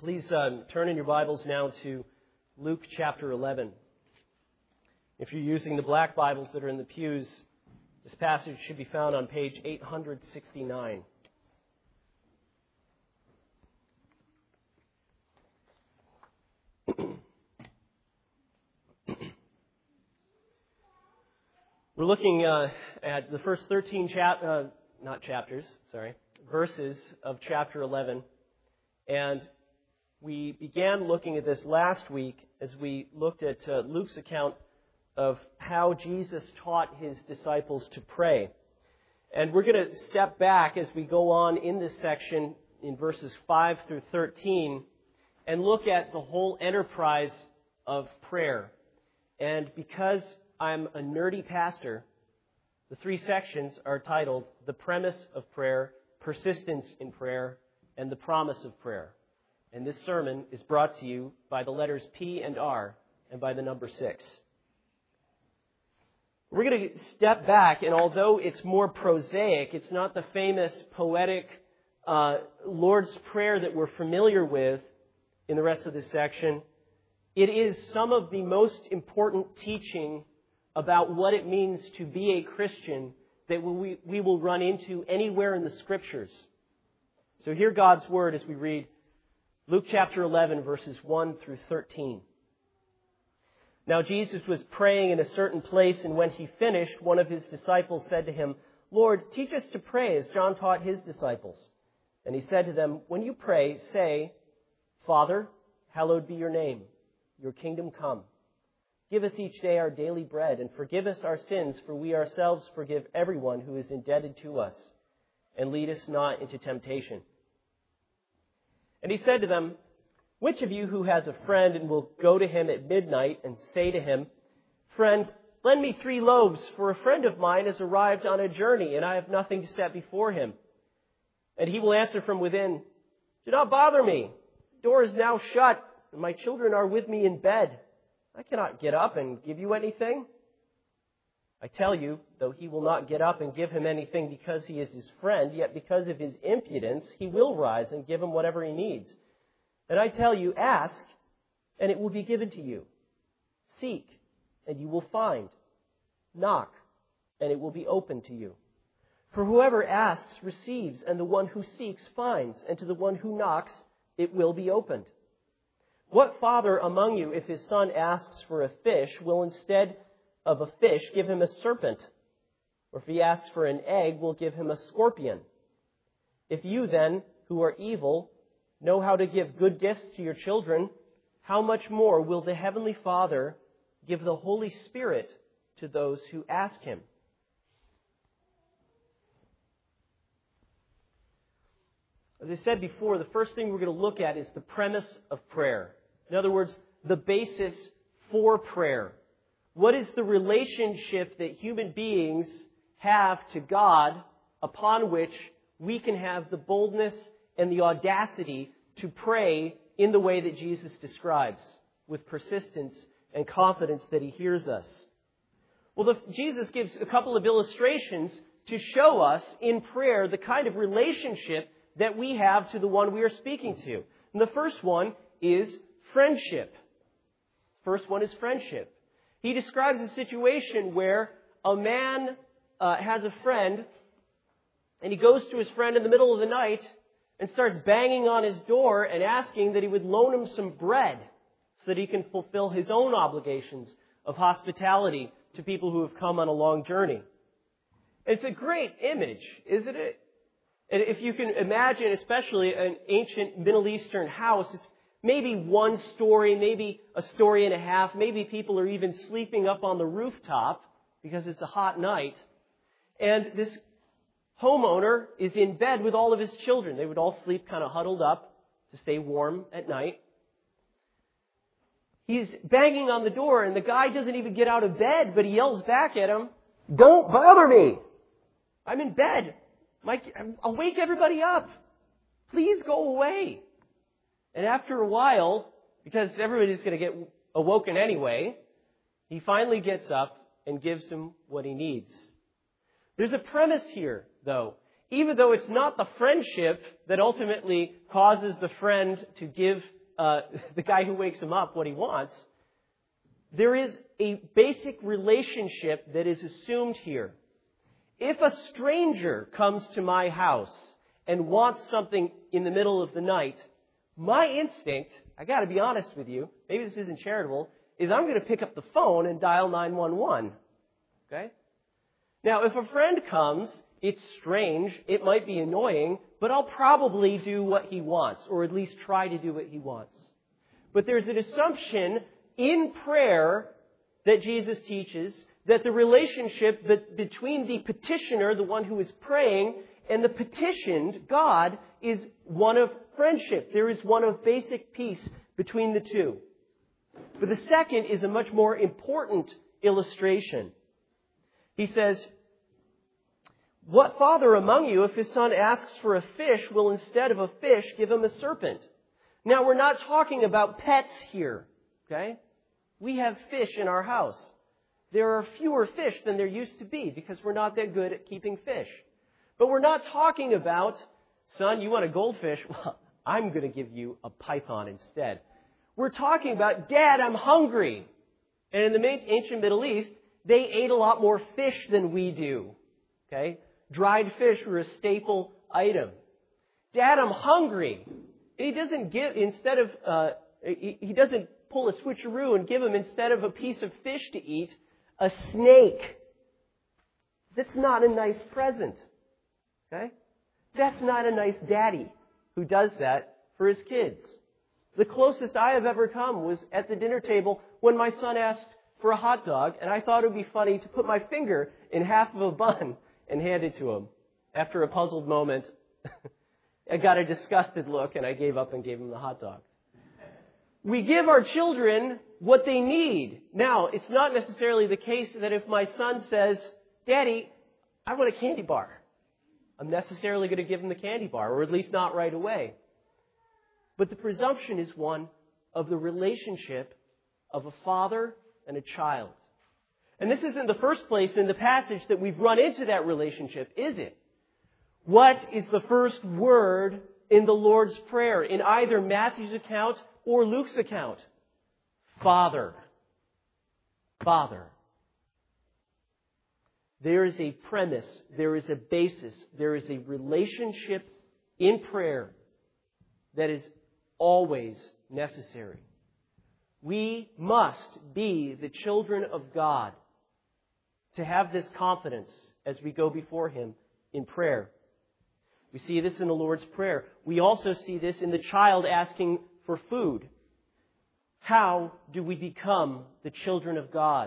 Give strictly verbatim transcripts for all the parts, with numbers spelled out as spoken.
Please um, turn in your Bibles now to Luke chapter eleven. If you're using the black Bibles that are in the pews, this passage should be found on page eight sixty-nine. We're looking uh, at the first thirteen chap uh, not chapters, sorry, verses of chapter eleven, and we began looking at this last week as we looked at uh, Luke's account of how Jesus taught his disciples to pray. And we're going to step back as we go on in this section in verses five through thirteen and look at the whole enterprise of prayer. And because I'm a nerdy pastor, the three sections are titled The Premise of Prayer, Persistence in Prayer, and The Promise of Prayer. And this sermon is brought to you by the letters P and R and by the number six. We're going to step back, and although it's more prosaic, it's not the famous poetic uh, Lord's Prayer that we're familiar with in the rest of this section. It is some of the most important teaching about what it means to be a Christian that we, we will run into anywhere in the Scriptures. So hear God's Word as we read Luke chapter eleven, verses one through thirteen. Now Jesus was praying in a certain place, and when he finished, one of his disciples said to him, "Lord, teach us to pray as John taught his disciples." And he said to them, "When you pray, say, 'Father, hallowed be your name. Your kingdom come. Give us each day our daily bread, and forgive us our sins, for we ourselves forgive everyone who is indebted to us. And lead us not into temptation.'" And he said to them, "Which of you who has a friend and will go to him at midnight and say to him, 'Friend, lend me three loaves, for a friend of mine has arrived on a journey, and I have nothing to set before him?' And he will answer from within, 'Do not bother me. The door is now shut, and my children are with me in bed. I cannot get up and give you anything.' I tell you, though he will not get up and give him anything because he is his friend, yet because of his impudence, he will rise and give him whatever he needs. And I tell you, ask, and it will be given to you. Seek, and you will find. Knock, and it will be opened to you. For whoever asks receives, and the one who seeks finds, and to the one who knocks it will be opened. What father among you, if his son asks for a fish, will instead of a fish give him a serpent? Or if he asks for an egg, will give him a scorpion? If you then, who are evil, know how to give good gifts to your children, how much more will the Heavenly Father give the Holy Spirit to those who ask Him?" As I said before, the first thing we're going to look at is the premise of prayer. In other words, the basis for prayer. What is the relationship that human beings have to God upon which we can have the boldness and the audacity to pray in the way that Jesus describes, with persistence and confidence that He hears us? Well, the, Jesus gives a couple of illustrations to show us in prayer the kind of relationship that we have to the one we are speaking to. And the first one is friendship. First one is friendship. He describes a situation where a man uh, has a friend, and he goes to his friend in the middle of the night and starts banging on his door and asking that he would loan him some bread so that he can fulfill his own obligations of hospitality to people who have come on a long journey. It's a great image, isn't it? And if you can imagine, especially an ancient Middle Eastern house, it's maybe one story, maybe a story and a half. Maybe people are even sleeping up on the rooftop because it's a hot night. And this homeowner is in bed with all of his children. They would all sleep kind of huddled up to stay warm at night. He's banging on the door, and the guy doesn't even get out of bed, but he yells back at him, "Don't bother me. I'm in bed. Mike, I'll wake everybody up. Please go away." And after a while, because everybody's going to get awoken anyway, he finally gets up and gives him what he needs. There's a premise here, though. even though it's not the friendship that ultimately causes the friend to give uh, the guy who wakes him up what he wants, there is a basic relationship that is assumed here. If a stranger comes to my house and wants something in the middle of the night, my instinct, I got to be honest with you, maybe this isn't charitable, is I'm going to pick up the phone and dial nine one one. Okay? Now, if a friend comes, it's strange, it might be annoying, but I'll probably do what he wants, or at least try to do what he wants. But there's an assumption in prayer that Jesus teaches that the relationship between the petitioner, the one who is praying, and the petitioned, God, is one of friendship. There is one of basic peace between the two. But the second is a much more important illustration. He says, "What father among you, if his son asks for a fish, will instead of a fish give him a serpent?" Now, we're not talking about pets here, okay? We have fish in our house. There are fewer fish than there used to be because we're not that good at keeping fish. But we're not talking about, son, you want a goldfish? Well, I'm going to give you a python instead. We're talking about, Dad, I'm hungry. And in the ancient Middle East, they ate a lot more fish than we do. Okay? Dried fish were a staple item. Dad, I'm hungry. And he doesn't give, instead of, uh, he, he doesn't pull a switcheroo and give him, instead of a piece of fish to eat, a snake. That's not a nice present. Okay? That's not a nice daddy who does that for his kids. The closest I have ever come was at the dinner table when my son asked for a hot dog, and I thought it would be funny to put my finger in half of a bun and hand it to him. After a puzzled moment, I got a disgusted look, and I gave up and gave him the hot dog. We give our children what they need. Now, it's not necessarily the case that if my son says, Daddy, I want a candy bar, I'm necessarily going to give him the candy bar, or at least not right away. But the presumption is one of the relationship of a father and a child. And this isn't the first place in the passage that we've run into that relationship, is it? What is the first word in the Lord's Prayer, in either Matthew's account or Luke's account? Father. Father. There is a premise, there is a basis, there is a relationship in prayer that is always necessary. We must be the children of God to have this confidence as we go before Him in prayer. We see this in the Lord's Prayer. We also see this in the child asking for food. How do we become the children of God?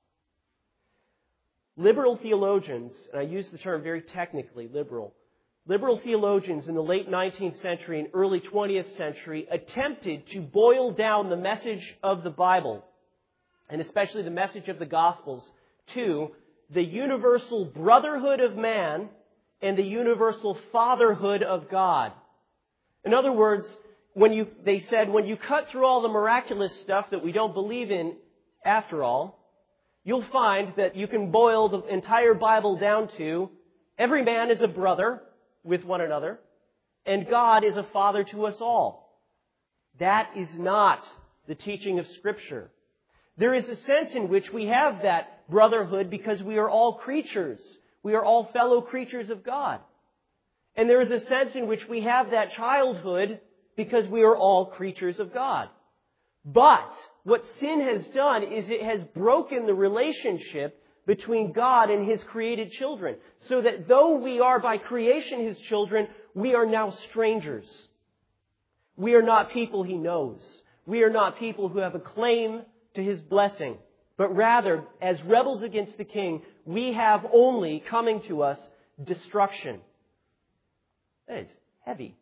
Liberal theologians, and I use the term very technically, liberal, liberal theologians in the late nineteenth century and early twentieth century attempted to boil down the message of the Bible, and especially the message of the Gospels, to the universal brotherhood of man and the universal fatherhood of God. In other words, when you, they said, when you cut through all the miraculous stuff that we don't believe in after all, you'll find that you can boil the entire Bible down to every man is a brother with one another, and God is a father to us all. That is not the teaching of Scripture. There is a sense in which we have that brotherhood because we are all creatures. We are all fellow creatures of God. And there is a sense in which we have that childhood because we are all creatures of God. But what sin has done is it has broken the relationship between God and His created children, so that though we are by creation His children, we are now strangers. We are not people He knows. We are not people who have a claim to His blessing, but rather, as rebels against the King, we have only coming to us destruction. That is heavy.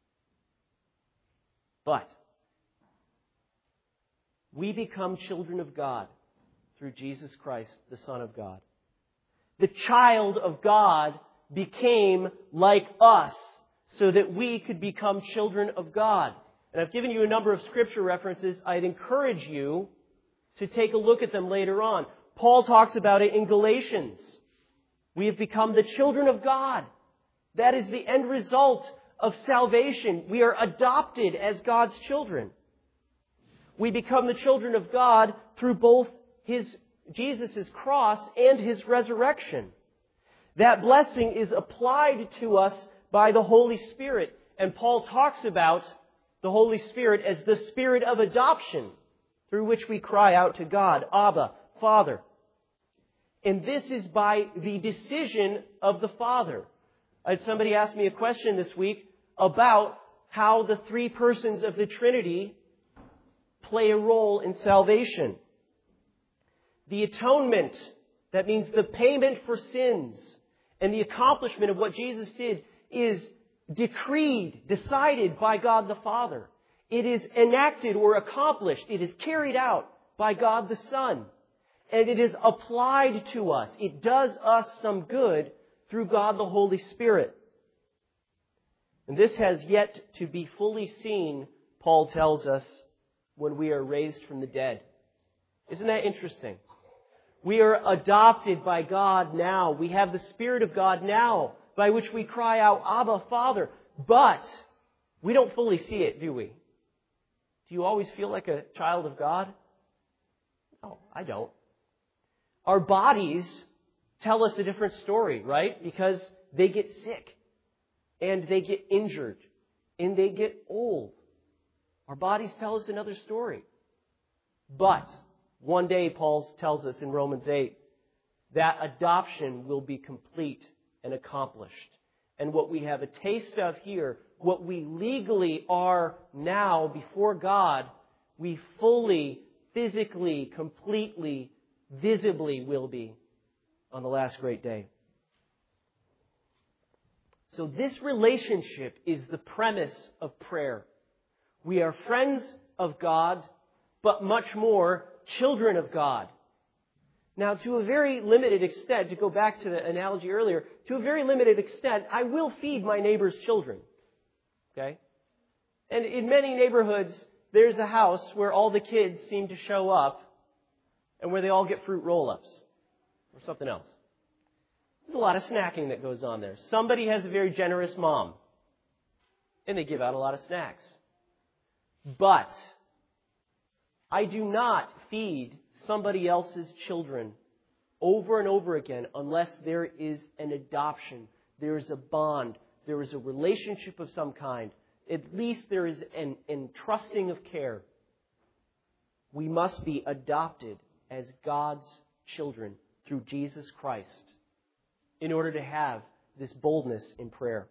But we become children of God through Jesus Christ, the Son of God. The child of God became like us so that we could become children of God. And I've given you a number of scripture references. I'd encourage you to take a look at them later on. Paul talks about it in Galatians. We have become the children of God. That is the end result of salvation. We are adopted as God's children. We become the children of God through both His, Jesus' cross and His resurrection. That blessing is applied to us by the Holy Spirit. And Paul talks about the Holy Spirit as the Spirit of adoption, through which we cry out to God, Abba, Father. And this is by the decision of the Father. I had somebody ask me a question this week about how the three persons of the Trinity play a role in salvation. The atonement, that means the payment for sins, and the accomplishment of what Jesus did is decreed, decided by God the Father. It is enacted or accomplished. It is carried out by God the Son. And it is applied to us. It does us some good through God the Holy Spirit. And this has yet to be fully seen, Paul tells us, when we are raised from the dead. Isn't that interesting? We are adopted by God now. We have the Spirit of God now, by which we cry out, Abba, Father. But we don't fully see it, do we? Do you always feel like a child of God? No, I don't. Our bodies tell us a different story, right? Because they get sick, and they get injured, and they get old. Our bodies tell us another story. But one day, Paul tells us in Romans eight, that adoption will be complete and accomplished. And what we have a taste of here, what we legally are now before God, we fully, physically, completely, visibly will be on the last great day. So this relationship is the premise of prayer. We are friends of God, but much more children of God. Now, to a very limited extent, to go back to the analogy earlier, to a very limited extent, I will feed my neighbor's children. Okay? And in many neighborhoods, there's a house where all the kids seem to show up and where they all get fruit roll-ups or something else. There's a lot of snacking that goes on there. Somebody has a very generous mom, and they give out a lot of snacks. But I do not feed somebody else's children over and over again unless there is an adoption, there is a bond, there is a relationship of some kind. At least there is an entrusting of care. We must be adopted as God's children through Jesus Christ in order to have this boldness in prayer.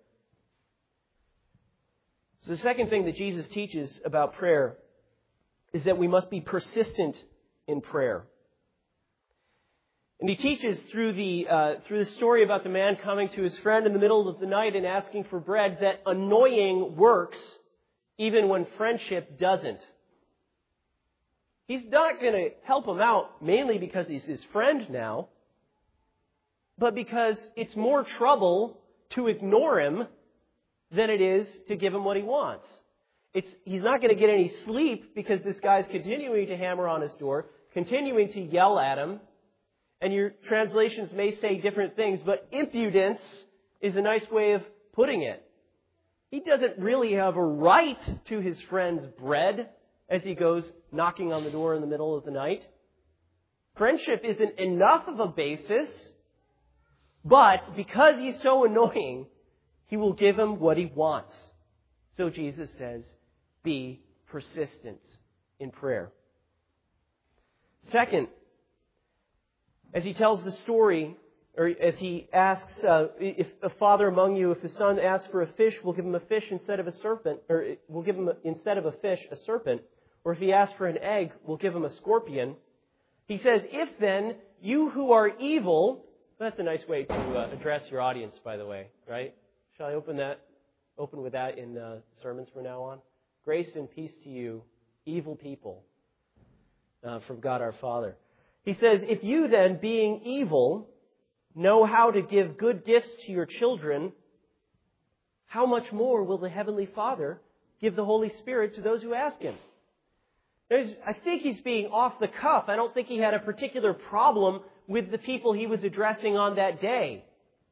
So the second thing that Jesus teaches about prayer is that we must be persistent in prayer. And he teaches through the uh, through the story about the man coming to his friend in the middle of the night and asking for bread that annoying works even when friendship doesn't. He's not going to help him out mainly because he's his friend now, but because it's more trouble to ignore him than it is to give him what he wants. It's, he's not going to get any sleep because this guy's continuing to hammer on his door, continuing to yell at him. And your translations may say different things, but impudence is a nice way of putting it. He doesn't really have a right to his friend's bread as he goes knocking on the door in the middle of the night. Friendship isn't enough of a basis, but because he's so annoying, he will give him what he wants. So Jesus says, be persistent in prayer. Second, as he tells the story, or as he asks, uh, if a father among you, if the son asks for a fish, we'll give him a fish instead of a serpent, or we'll give him a, instead of a fish, a serpent. Or if he asks for an egg, we'll give him a scorpion. He says, if then you who are evil, that's a nice way to uh, address your audience, by the way, right? Shall I open that, open with that in uh, sermons from now on? Grace and peace to you, evil people, uh, from God our Father. He says, if you then, being evil, know how to give good gifts to your children, how much more will the Heavenly Father give the Holy Spirit to those who ask Him? There's, I think he's being off the cuff. I don't think he had a particular problem with the people he was addressing on that day.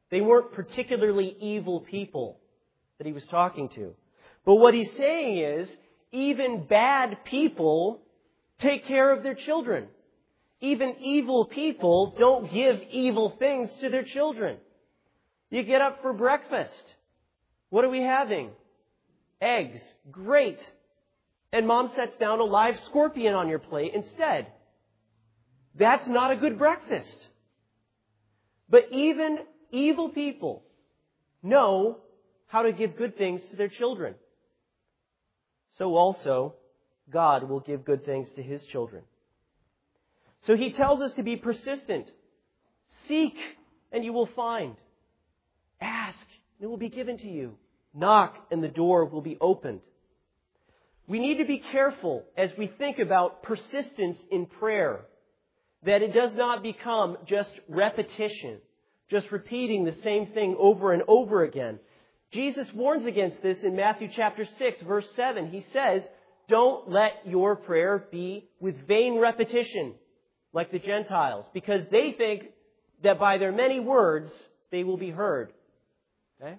They weren't particularly evil people that he was talking to. But what he's saying is, even bad people take care of their children. Even evil people don't give evil things to their children. You get up for breakfast. What are we having? Eggs. Great. And mom sets down a live scorpion on your plate instead. That's not a good breakfast. But even evil people know how to give good things to their children. So also, God will give good things to His children. So He tells us to be persistent. Seek, and you will find. Ask, and it will be given to you. Knock, and the door will be opened. We need to be careful as we think about persistence in prayer, that it does not become just repetition, just repeating the same thing over and over again. Jesus warns against this in Matthew chapter six, verse seven. He says, don't let your prayer be with vain repetition, like the Gentiles, because they think that by their many words, they will be heard. Okay?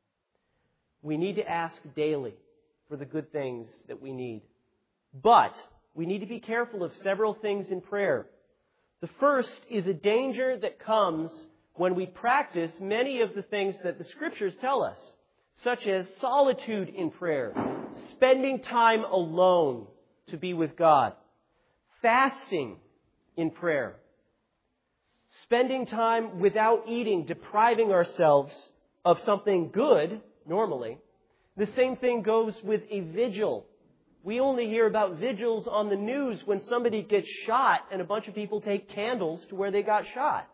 We need to ask daily for the good things that we need. But we need to be careful of several things in prayer. The first is a danger that comes when we practice many of the things that the Scriptures tell us, such as solitude in prayer, spending time alone to be with God, fasting in prayer, spending time without eating, depriving ourselves of something good, normally. The same thing goes with a vigil. We only hear about vigils on the news when somebody gets shot and a bunch of people take candles to where they got shot.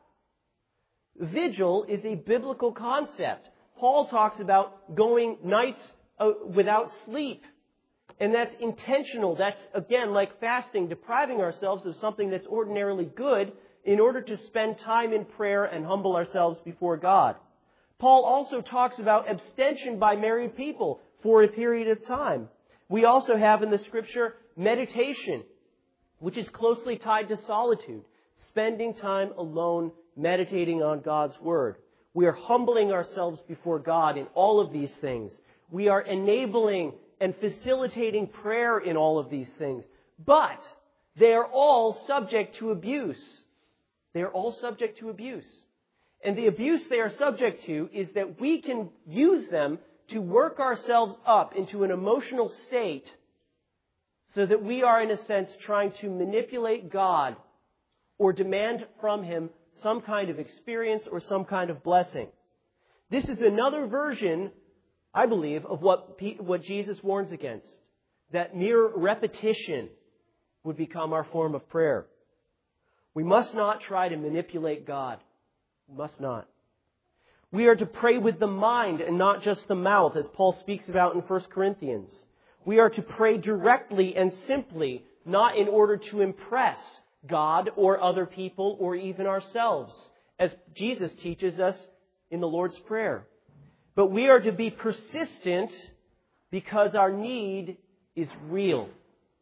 Vigil is a biblical concept. Paul talks about going nights without sleep. And that's intentional. That's, again, like fasting, depriving ourselves of something that's ordinarily good in order to spend time in prayer and humble ourselves before God. Paul also talks about abstention by married people for a period of time. We also have in the Scripture meditation, which is closely tied to solitude, spending time alone meditating on God's Word. We are humbling ourselves before God in all of these things. We are enabling and facilitating prayer in all of these things. But they are all subject to abuse. They are all subject to abuse. And the abuse they are subject to is that we can use them to work ourselves up into an emotional state so that we are, in a sense, trying to manipulate God or demand from Him some kind of experience or some kind of blessing. This is another version, I believe, of what, what Jesus warns against, that mere repetition would become our form of prayer. We must not try to manipulate God. We must not. We are to pray with the mind and not just the mouth, as Paul speaks about in First Corinthians. We are to pray directly and simply, not in order to impress God or other people or even ourselves, as Jesus teaches us in the Lord's Prayer. But we are to be persistent because our need is real.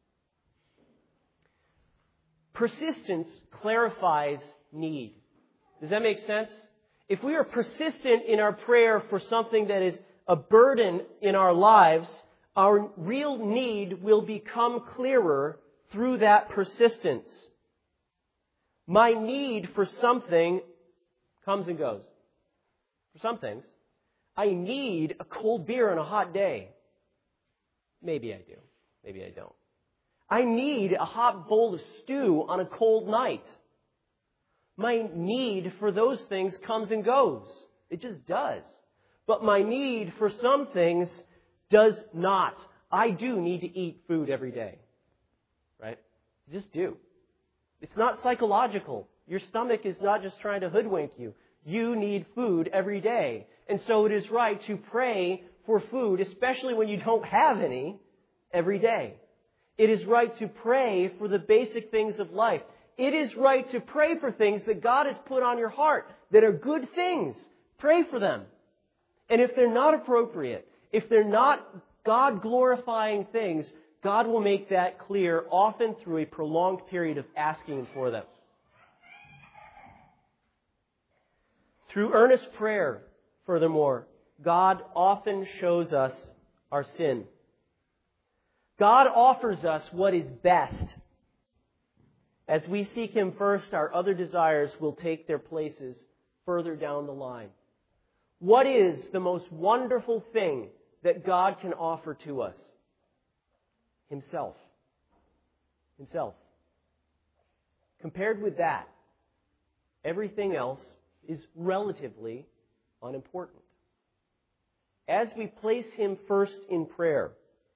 Persistence clarifies need. Does that make sense? If we are persistent in our prayer for something that is a burden in our lives, our real need will become clearer through that persistence. My need for something comes and goes. For some things, I need a cold beer on a hot day. Maybe I do. Maybe I don't. I need a hot bowl of stew on a cold night. My need for those things comes and goes. It just does. But my need for some things does not. I do need to eat food every day. Right? I just do. It's not psychological. Your stomach is not just trying to hoodwink you. You need food every day. And so it is right to pray for food, especially when you don't have any, every day. It is right to pray for the basic things of life. It is right to pray for things that God has put on your heart that are good things. Pray for them. And if they're not appropriate, if they're not God-glorifying things, God will make that clear, often through a prolonged period of asking for them. Through earnest prayer, Furthermore, God often shows us our sin. God offers us what is best. As we seek Him first, our other desires will take their places further down the line. What is the most wonderful thing that God can offer to us? Himself. Himself. Compared with that, everything else is relatively unimportant. As we place Him first in prayer,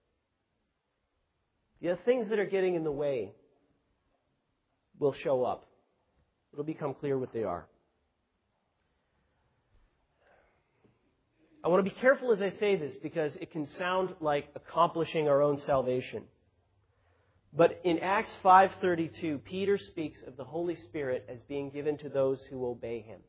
the things that are getting in the way will show up. It'll become clear what they are. I want to be careful as I say this because it can sound like accomplishing our own salvation. But in Acts five thirty-two, Peter speaks of the Holy Spirit as being given to those who obey Him.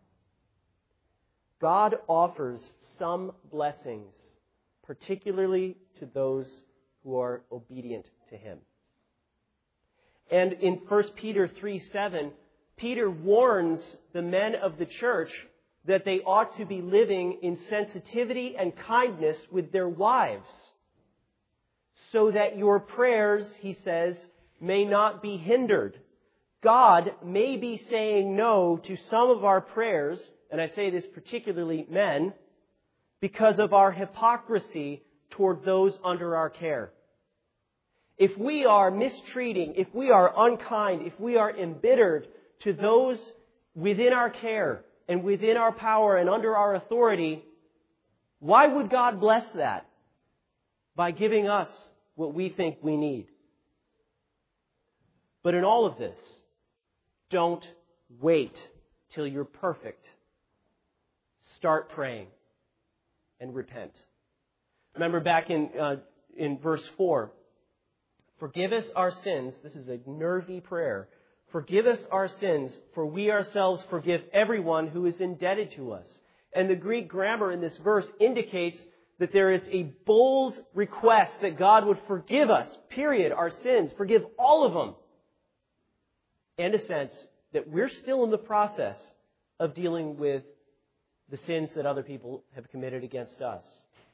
God offers some blessings, particularly to those who are obedient to Him. And in First Peter three seven, Peter warns the men of the church that they ought to be living in sensitivity and kindness with their wives, so that your prayers, he says, may not be hindered. God may be saying no to some of our prayers, and I say this particularly men, because of our hypocrisy toward those under our care. If we are mistreating, if we are unkind, if we are embittered to those within our care and within our power and under our authority, why would God bless that? By giving us what we think we need. But in all of this, don't wait till you're perfect. Start praying and repent. Remember back in uh, in verse four, forgive us our sins. This is a nervy prayer. Forgive us our sins, for we ourselves forgive everyone who is indebted to us. And the Greek grammar in this verse indicates that there is a bold request that God would forgive us, period, our sins, forgive all of them. And a sense that we're still in the process of dealing with the sins that other people have committed against us.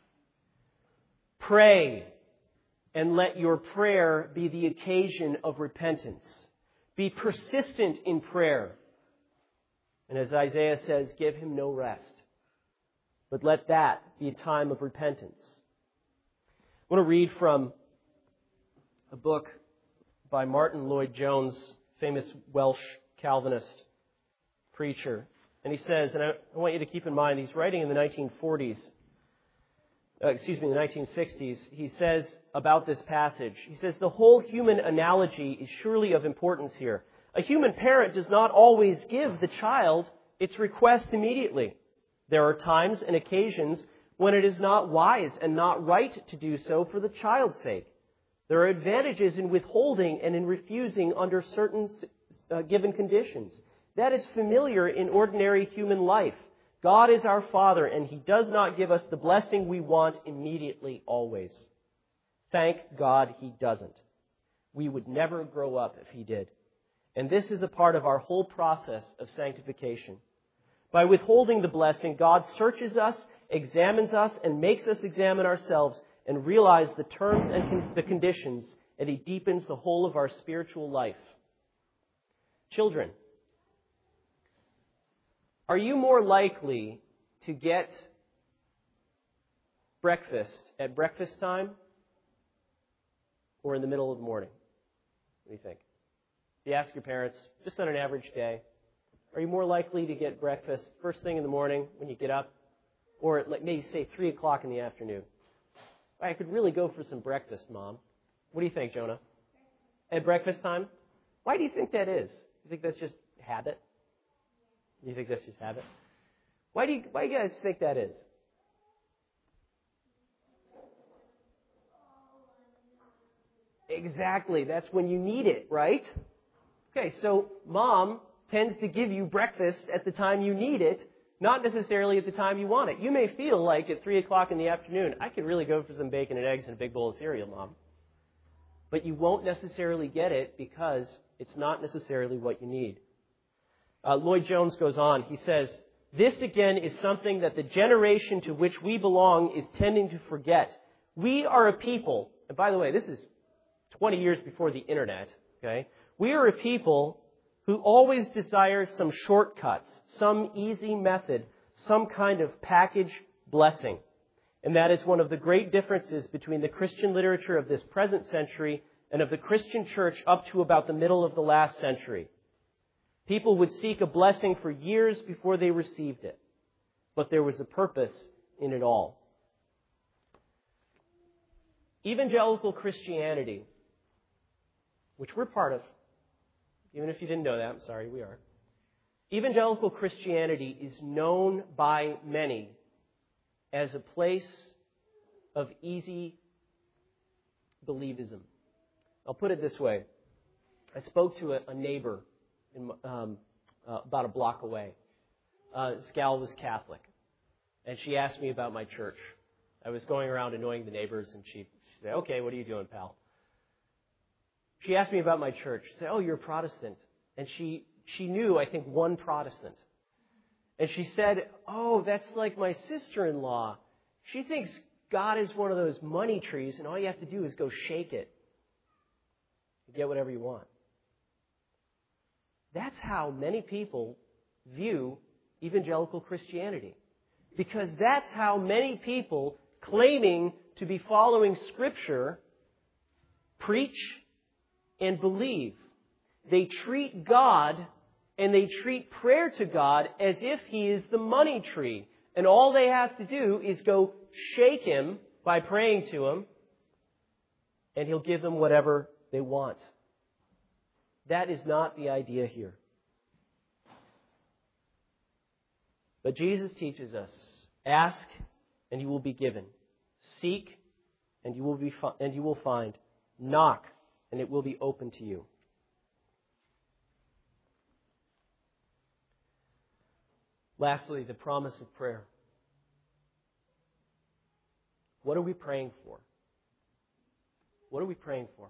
Pray, and let your prayer be the occasion of repentance. Be persistent in prayer. And as Isaiah says, give Him no rest. But let that be a time of repentance. I want to read from a book by Martin Lloyd-Jones, famous Welsh Calvinist preacher. And he says, and I want you to keep in mind, he's writing in the nineteen forties, uh, excuse me, the nineteen sixties. He says about this passage, he says, the whole human analogy is surely of importance here. A human parent does not always give the child its request immediately. There are times and occasions when it is not wise and not right to do so for the child's sake. There are advantages in withholding and in refusing under certain uh, given conditions. That is familiar in ordinary human life. God is our Father, and He does not give us the blessing we want immediately always. Thank God He doesn't. We would never grow up if He did. And this is a part of our whole process of sanctification. By withholding the blessing, God searches us, examines us, and makes us examine ourselves and realize the terms and con- the conditions, and He deepens the whole of our spiritual life. Children, are you more likely to get breakfast at breakfast time or in the middle of the morning? What do you think? If you ask your parents, just on an average day, are you more likely to get breakfast first thing in the morning when you get up, or at like maybe say three o'clock in the afternoon? I could really go for some breakfast, Mom. What do you think, Jonah? At breakfast time? Why do you think that is? You think that's just habit? You think that's just habit? Why do you, why do you guys think that is? Exactly. That's when you need it, right? Okay, so Mom tends to give you breakfast at the time you need it, not necessarily at the time you want it. You may feel like at three o'clock in the afternoon, I could really go for some bacon and eggs and a big bowl of cereal, Mom. But you won't necessarily get it because it's not necessarily what you need. Uh, Lloyd-Jones goes on. He says, This, again, is something that the generation to which we belong is tending to forget. We are a people, and by the way, this is twenty years before the internet, okay? We are a people who always desire some shortcuts, some easy method, some kind of package blessing. And that is one of the great differences between the Christian literature of this present century and of the Christian church up to about the middle of the last century. People would seek a blessing for years before they received it. But there was a purpose in it all. Evangelical Christianity, which we're part of, even if you didn't know that, I'm sorry, we are. Evangelical Christianity is known by many as a place of easy believism. I'll put it this way. I spoke to a, a neighbor in, um, uh, about a block away. Uh, this gal was Catholic, and she asked me about my church. I was going around annoying the neighbors, and she, she said, "Okay, what are you doing, pal?" She asked me about my church. She said, "Oh, you're a Protestant." And she, she knew, I think, one Protestant. And she said, "Oh, that's like my sister-in-law. She thinks God is one of those money trees, and all you have to do is go shake it. You get whatever you want." That's how many people view evangelical Christianity. Because that's how many people claiming to be following Scripture preach and believe. They treat God and they treat prayer to God as if He is the money tree. And all they have to do is go shake Him by praying to Him, and He'll give them whatever they want. That is not the idea here. But Jesus teaches us, ask and you will be given. Seek and you will be fi- and you will find. Knock and it will be open to you. Lastly, the promise of prayer. What are we praying for? What are we praying for?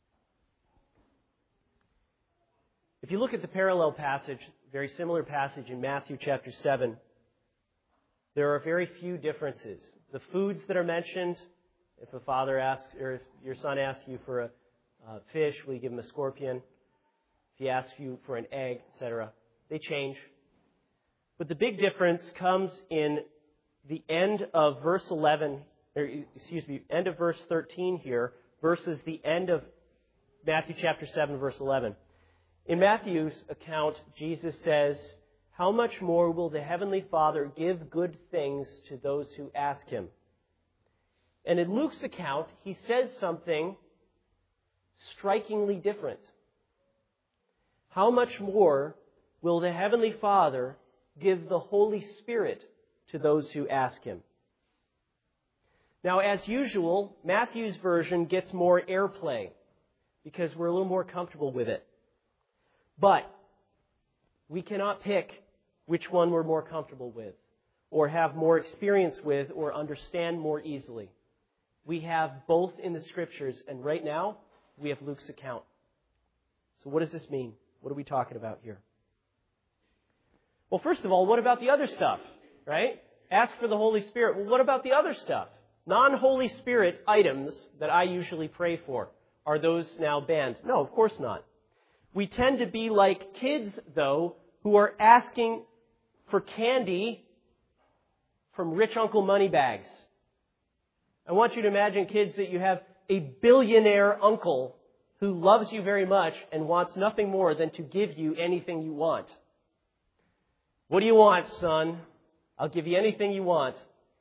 If you look at the parallel passage, very similar passage in Matthew chapter seven, there are very few differences. The foods that are mentioned, if a father asks, or if your son asks you for a uh, fish, will you give him a scorpion? If he asks you for an egg, et cetera, they change. But the big difference comes in the end of verse eleven, or excuse me, end of verse thirteen here, versus the end of Matthew chapter seven, verse eleven. In Matthew's account, Jesus says, "How much more will the Heavenly Father give good things to those who ask Him?" And in Luke's account, he says something strikingly different. How much more will the Heavenly Father give the Holy Spirit to those who ask Him? Now, as usual, Matthew's version gets more airplay because we're a little more comfortable with it. But we cannot pick which one we're more comfortable with or have more experience with or understand more easily. We have both in the Scriptures, and right now we have Luke's account. So what does this mean? What are we talking about here? Well, first of all, what about the other stuff, right? Ask for the Holy Spirit. Well, what about the other stuff? Non-Holy Spirit items that I usually pray for. Are those now banned? No, of course not. We tend to be like kids, though, who are asking for candy from rich Uncle Moneybags. I want you to imagine, kids, that you have a billionaire uncle who loves you very much and wants nothing more than to give you anything you want. What do you want, son? I'll give you anything you want.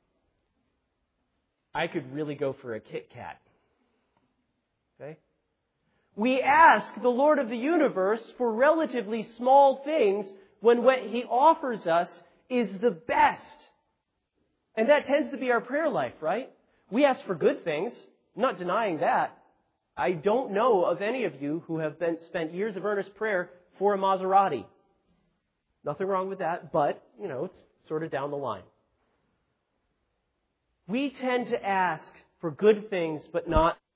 I could really go for a Kit Kat. Okay? We ask the Lord of the universe for relatively small things when what He offers us is the best. And that tends to be our prayer life, right? We ask for good things. I'm not denying that. I don't know of any of you who have been spent years of earnest prayer for a Maserati. Nothing wrong with that, but, you know, it's sort of down the line. We tend to ask for good things, but not